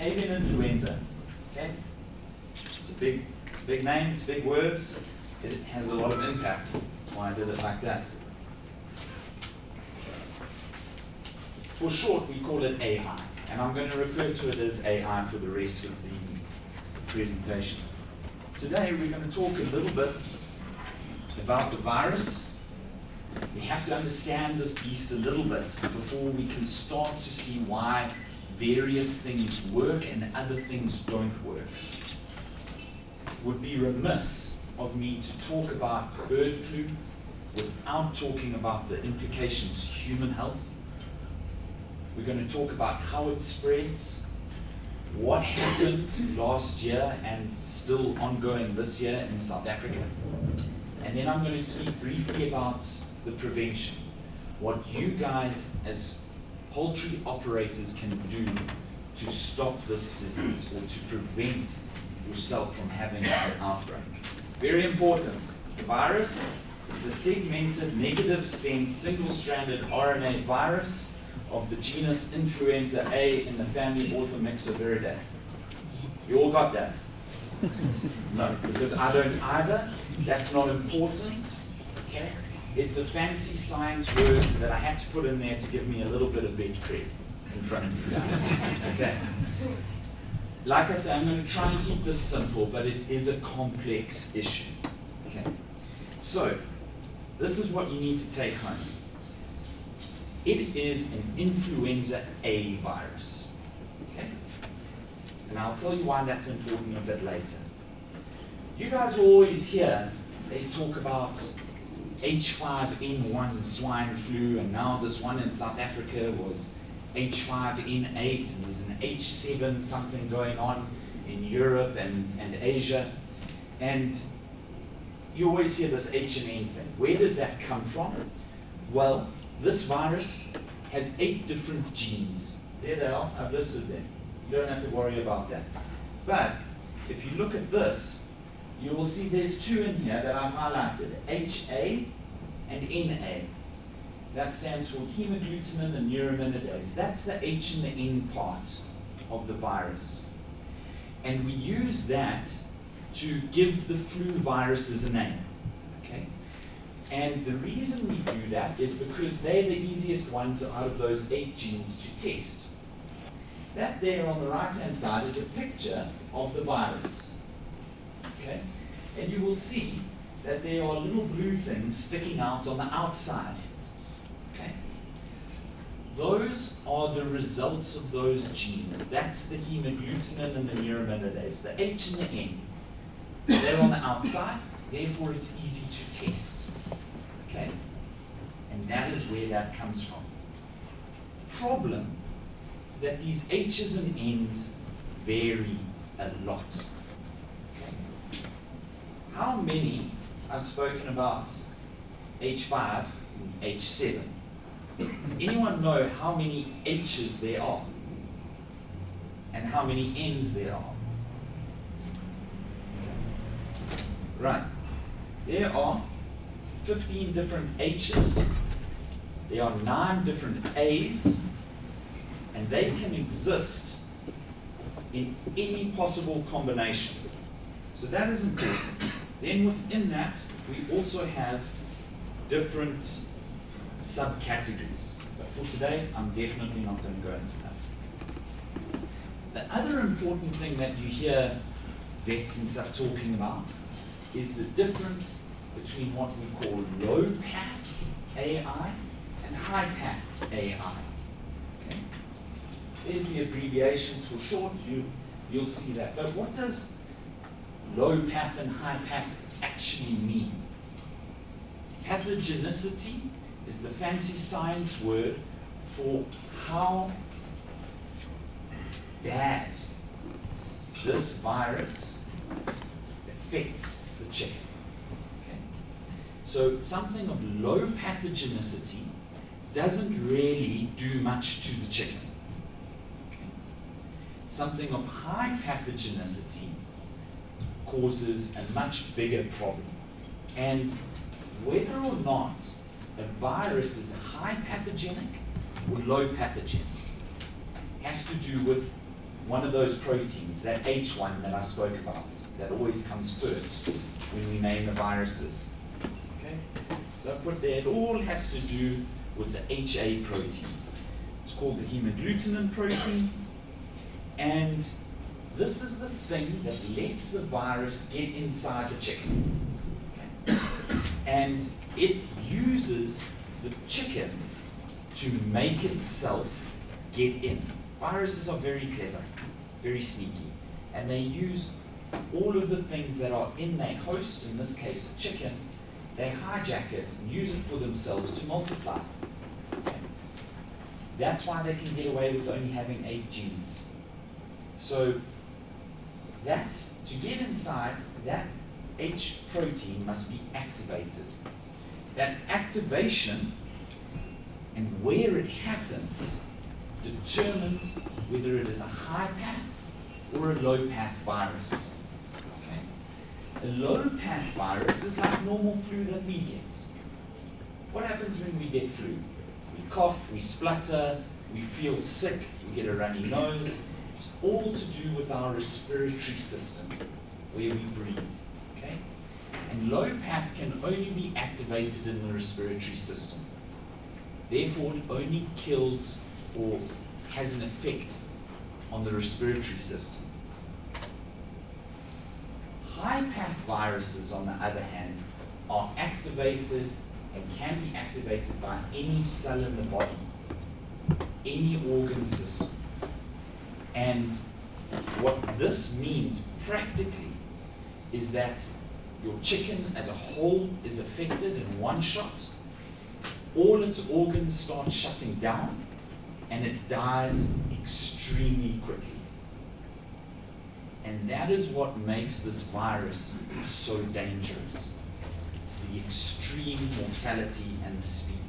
avian influenza. Okay? It's a big name, it's big words. It has a lot of impact. That's why I did it like that. For short, we call it AI, and I'm going to refer to it as AI for the rest of the presentation. Today, we're going to talk a little bit about the virus. We have to understand this beast a little bit before we can start to see why various things work and other things don't work. It would be remiss of me to talk about bird flu without talking about the implications to human health. We're going to talk about how it spreads, what happened last year and still ongoing this year in South Africa. And then I'm going to speak briefly about the prevention, what you guys as poultry operators can do to stop this disease or to prevent yourself from having an outbreak. Very important. It's a virus. It's a segmented, negative sense, single-stranded RNA virus of the genus Influenza A in the family Orthomyxoviridae. You all got that? No, because I don't either. That's not important. Okay? It's a fancy science words that I had to put in there to give me a little bit of vet cred in front of you guys. Okay. Like I said, I'm going to try and keep this simple, but it is a complex issue. Okay. So, this is what you need to take home. It is an influenza A virus. Okay? And I'll tell you why that's important a bit later. You guys will always hear, they talk about H5N1 swine flu, and now this one in South Africa was H5N8, and there's an H7 something going on in Europe and Asia. And you always hear this H and N thing. Where does that come from? Well, this virus has 8 different genes. There they are, I've listed them. You don't have to worry about that. But if you look at this, you will see there's 2 in here that I've highlighted, HA and NA. That stands for hemagglutinin and neuraminidase. That's the H and the N part of the virus. And we use that to give the flu viruses a name. Okay? And the reason we do that is because they're the easiest ones out of those 8 genes to test. That there on the right-hand side is a picture of the virus. Okay? And you will see that there are little blue things sticking out on the outside. Okay? Those are the results of those genes. That's the hemagglutinin and the neuraminidase, the H and the N. They're on the outside, therefore it's easy to test. Okay? And that is where that comes from. Problem is that these H's and N's vary a lot. Okay? How many, I've spoken about H5 and H7. Does anyone know how many H's there are? And how many N's there are? Right. There are 15 different H's. There are 9 different A's. And they can exist in any possible combination. So that is important. Then within that, we also have different subcategories. But for today, I'm definitely not going to go into that. The other important thing that you hear vets and stuff talking about is the difference between what we call low-path AI and high-path AI. Okay? There's the abbreviations for short, you'll see that. But what does low-path and high-path actually mean? Pathogenicity is the fancy science word for how bad this virus affects the chicken. Okay? So something of low pathogenicity doesn't really do much to the chicken. Okay? Something of high pathogenicity causes a much bigger problem. And whether or not a virus is high pathogenic or low pathogenic has to do with one of those proteins, that H1 that I spoke about, that always comes first when we name the viruses. Okay? So I put there, it all has to do with the HA protein. It's called the hemagglutinin protein, and this is the thing that lets the virus get inside the chicken. Okay? And it uses the chicken to make itself get in. Viruses are very clever, very sneaky, and they use all of the things that are in their host, in this case a chicken, they hijack it and use it for themselves to multiply. Okay? That's why they can get away with only having 8 genes. So to get inside, that H protein must be activated. That activation and where it happens determines whether it is a high path or a low path virus. Okay? A low path virus is like normal flu that we get. What happens when we get flu? We cough, we splutter, we feel sick, we get a runny nose. It's all to do with our respiratory system, where we breathe. Okay? And low path can only be activated in the respiratory system. Therefore, it only kills or has an effect on the respiratory system. High path viruses, on the other hand, are activated and can be activated by any cell in the body, any organ system. And what this means practically is that your chicken as a whole is affected in one shot. All its organs start shutting down, and it dies extremely quickly. And that is what makes this virus so dangerous. It's the extreme mortality and the speed.